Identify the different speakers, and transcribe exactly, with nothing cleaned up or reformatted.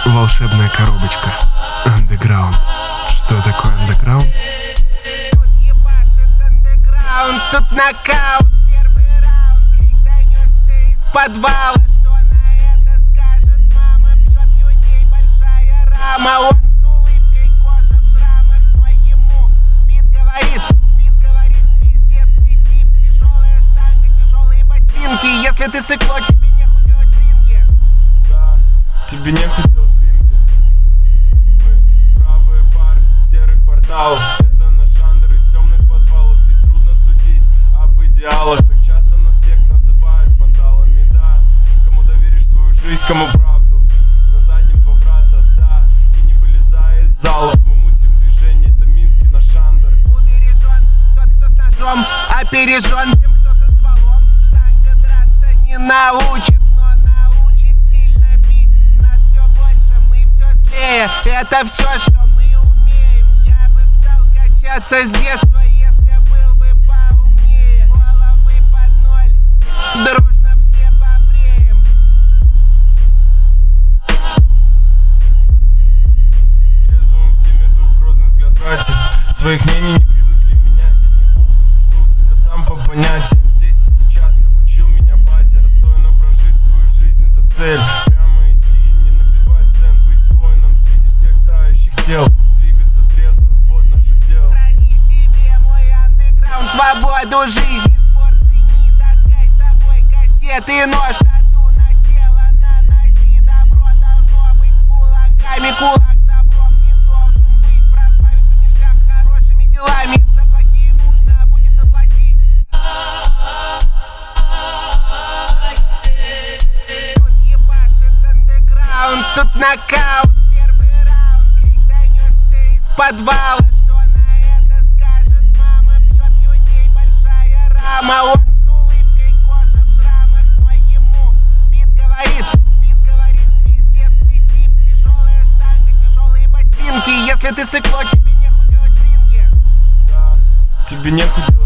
Speaker 1: Волшебная коробочка. Андеграунд. Что такое андеграунд?
Speaker 2: Тут ебашит андеграунд, тут нокаут. Первый раунд, крик донесся из подвала. Что на это скажет мама? Бьет людей большая рама. Он с улыбкой, кожа в шрамах, но ему бит говорит, бит говорит, пиздец ты тип. Тяжелая штанга, тяжелые ботинки. Если ты сыкло, тебе нехуй делать в ринге.
Speaker 3: Да, тебе нехуй делать в ринге. Мы бравые парни в серых кварталах. Это наш андер из темных подвалов. Здесь трудно судить об идеалах. Так часто нас всех называют вандалами, да. Кому доверишь свою жизнь, кому правду. На заднем два брата, да. И не вылезая из залов, мы мутим движение. Это Минский наш андер.
Speaker 2: Убережен тот, кто с ножом, опережен тем, кто со стволом. Штанга драться не научит, но научит сильно бить. Нас все больше, мы все злее. Это все, что мы умеем. Я бы стал качаться с детства, если был бы поумнее. Головы под ноль, дружно все побреем.
Speaker 3: Трезвым семиду, грозный взгляд братьев. Своих мнений не привыкли менять. Здесь не похуй, что у тебя там по понятиям. Здесь и сейчас, как учил меня батя. Достойно прожить свою жизнь, это цель. Прямо идти, не набивать цен. Быть воином среди всех тающих тел. Двигаться трезво, вот наше дело.
Speaker 2: Храни в себе мой андеграунд, свободу жизни, спорт цени. Таскай с собой кастет и нож, тату на тело наноси. Добро должно быть с кулаками, кулак с добром не должен быть. Прославиться нельзя хорошими делами, за плохие нужно будет заплатить. Тут ебашит андеграунд, тут нокаут. Первый раунд, крик донесся из подвала. Что на это скажет мама? Бьет людей большая рама. Он с улыбкой, кожа в шрамах, но ему бит говорит, бит говорит, пиздец ты тип. Тяжелая штанга, тяжелые ботинки. Если ты сыкло, тебе нехуй делать в ринге.
Speaker 3: Да, тебе нехуй делать